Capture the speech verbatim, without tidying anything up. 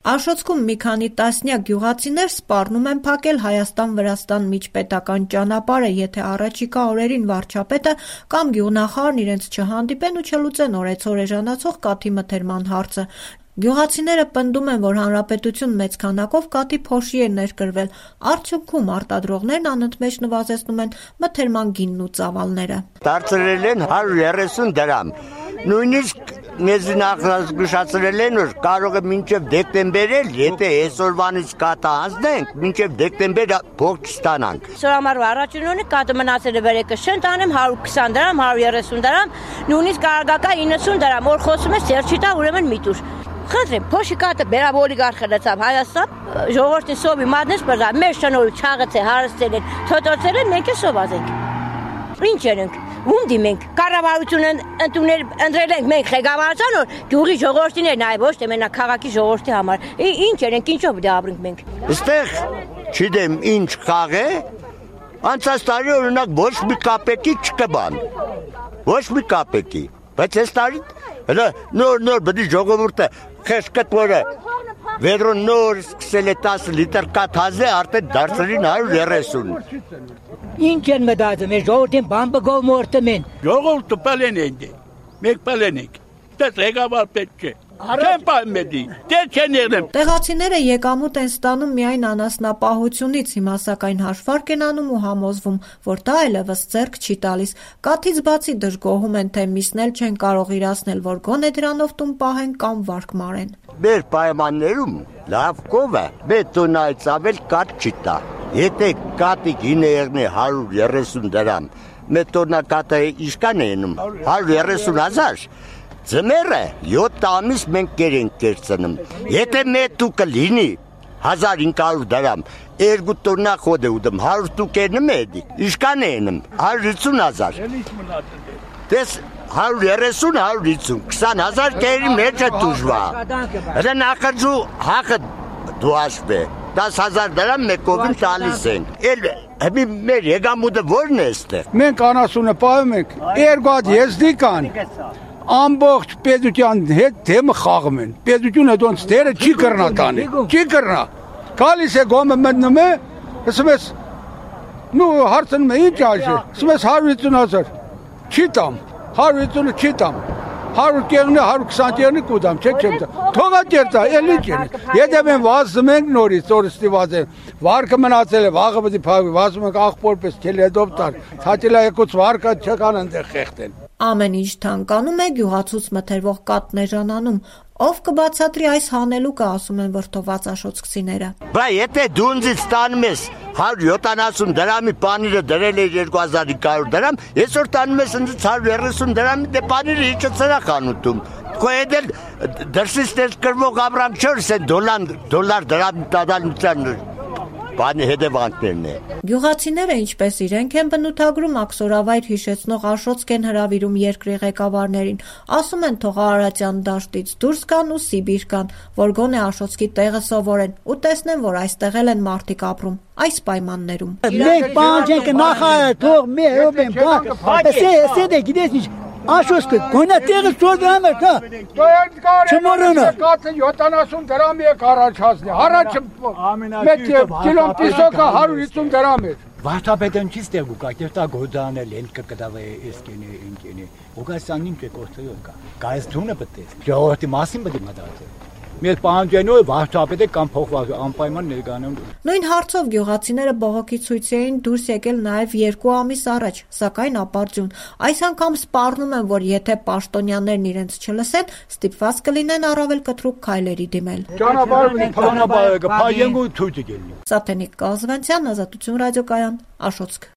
Աշոցքում մի քանի տասնյակ գյուղացիներ սպառնում են փակել Հայաստան-Վրաստան միջպետական ճանապարհը, եթե առաջիկա օրերին վարչապետը կամ գյուղնախարարն իրենց չհանդիպեն ու չլուծեն օրեցօր էժանացող կաթի մթերման հարցը։ Գյուղացիները պնդում են, որ հանրապետություն մեծ քանակով կաթի փոշի է ներկրվել, արդյունքում արտադրողներն անընդմեջ նվազեցնում են մթերման գինն ու ծավալները։ Դարձրել են հարյուր երեսուն դրամ, նույնիսկ մեզ նախազգուշացրել են, որ կարող է մինչև դեկտեմբեր էլ, եթե այսօրվանից կաթը անցնենք, մինչև դեկտեմբեր փող չստանանք։ Սորամարու առաջինունը կաթը մնացել է վերեկը շեն տանեմ հարյուր քսան դրամ, հարյուր երեսուն դրամ, նույնիսկ կարագակա իննսուն դրամ, որ խոսում է սերչիտա ուրեմն միտուր։ Խնդրեմ, փոշի կաթը բերաբոլիգար խլեցավ Հայաստան, ժողովրդի սովի մատնես բրզա, մեր շնորհ չաղեցե, հարստել են, թոտոցել են, մենք է սովածենք։ Ինչ ենք, ում դիմենք, կառավարությունը ընդունել ընտրել ենք մենք ղեկավարության, որ գյուղի ժողովրդին է նայ ոչ թե մենակ քաղաքի ժողովրդի համար։ Ինչ ենք, ինչով դե ապրենք մենք։ Այստեղ չգիտեմ ինչ խաղ է, անցած տարի օրինակ ոչ մի կապեկի չկբան։ Ոչ մի կապեկի, բայց այս տարի նոր նոր բդի ժողովուրդը խեղճ որը Vedron nor սկսել է տասը լիտր կաթ հազե արդեն դարձրին հարյուր երեսուն։ Ինչ են մտածում, ես ժողովրդին բան բգով մորտում են։ Ժողովուրդը պալեն են դե, մենք պալեն ենք, դες ղեկավար պետք չէ, չեն պայմեդի, դե չեն եղնեմ։ Տեղացիները եկամուտ են ստանում միայն անասնապահությունից, հիմա սակայն հաշվարկ են անում ու համոզվում, որ դա այլևս ձեռք չի տալիս։ Կաթից բացի դժգոհում են, թե միսնել չեն կարող իրացնել, որ գոնե դրանով տուն պահեն կամ վարկ մարեն։ Մեր պայմաններում լավ կովը բետոնայից ավել կաթ չի տա։ Եթե կաթի գինը եղնի հարյուր երեսուն դրամ, մեր տոննա կաթը իշքան է ենում, հարյուր երեսուն հազար, ձմերը յոթ ամիս մենք կեր ենք կերծնում։ Եթե մեր տուկը լինի հազար հինգ հարյուր դրամ, երկու տոննա խոդ է ուտում, հարյուր տուկ ենում է էդի, իշքան է ենում, հարյուր հիսուն հազար։ Դες հարյուր երեսուն, հարյուր հիսուն, քսան հազար կերի մեջ է դուժվա։ Հրը նախրջու հախը դու աշպե, դաս հազար դրամ մեկովին տալիս ենք։ Էլ հմի մեր եկամուտը որն է ստեղ։ Մենք անասունը պահում ենք, երկու հատ եզդի կան, ամբողջ պետության հետ թեմը խաղում են։ Պետությունը դոնց դերը չի կրնա տանի, չի կրնա։ Գալիս է գոմը մտնում է, ասում ես, նու հարցնում է ինչ աշե, ասում ես հարյուր հիսուն հազար, չի տամ, հարյուր հիսունը չի տամ, հարյուր կեղնի, հարյուր քսան կեղնի կուտամ, չէ չեմ տա, թողա կերտա, էլ ինչ են, եթե մենք վազում ենք նորից, օրստի վազել, վարկը մնացել է, վաղը բդի պահվի, վազում ենք աղբորպես, կելեդով տար, թատիլա եկուց վարկը չկան ընդեղ խեղտեն։ Ամեն ինչ թանկանում է, գյուղացուց մթերվող կաթն էժանանում, ով կբացատրի այս հանելուկը, ասում են վրդոված աշոցքցիները։ Բա եթե դու ինձ տանում ես հարյուր յոթանասուն դրամի պանիրը դրել է երկու հազար հինգ հարյուր դրամ, այսօր տանում ես ինձ հարյուր երեսուն դրամի դե պանիրը իջը ծրախ անուտում։ Քո էդել դրսից ներկրվող ապրանք չոր է դոլար դոլար դրամ տադալության բանի հետևանքներն է։ Գյուղացիները, ինչպես իրենք են բնութագրում, աքսորավայր հիշեցնող աշոցք են հրավիրում երկրի ղեկավարներին, ասում են թող Արարատյան դաշտից դուրս գան ու Սիբիր գան, որ գոնե աշոցքի տեղը սովորեն ու տեսնեն, որ այստեղ էլ են մարդիկ ապրում, այս պայմաններում։ Մենք պահանջենք նախարարը թող մեր օբեն բան, ասե ասե դե գիտես ինչ Աշոսքը, գոնե տեղը ծորդրամ է, կա։ Չմորոնը։ Կաթը յոթանասուն դրամ եք առաջ հասնի, առաջ մեկ կիլոն պիսոկը հարյուր հիսուն դրամ էր։ Վարդապետն չի ստեղ ուկա, կերտա գոդանել, են կկդավե էսկենի, ինկենի, ուգասան ինչ է կործոյով կա, կա ես դունը բտես, ժողորդի մասին բդի մտածել։ Մեր պահանջենով վարդապետը կամ փոխված անպայման ներգանոն։ Նույն հարցով գյուղացիները բողոքի ցույցի էին դուրս եկել նաև երկու ամիս առաջ, սակայն ապարդյուն։ Այս անգամ սպառնում են, որ եթե պաշտոնյաներն իրենց չլսեն, ստիպված կլինեն առավել կտրուկ քայլերի դիմել։ Ճանապարհը ճանապարհը կփայենք ու թույլ կգնի։ Սաթենիկ Կազվանցյան, Ազատություն ռադիոկայան, Աշոցք։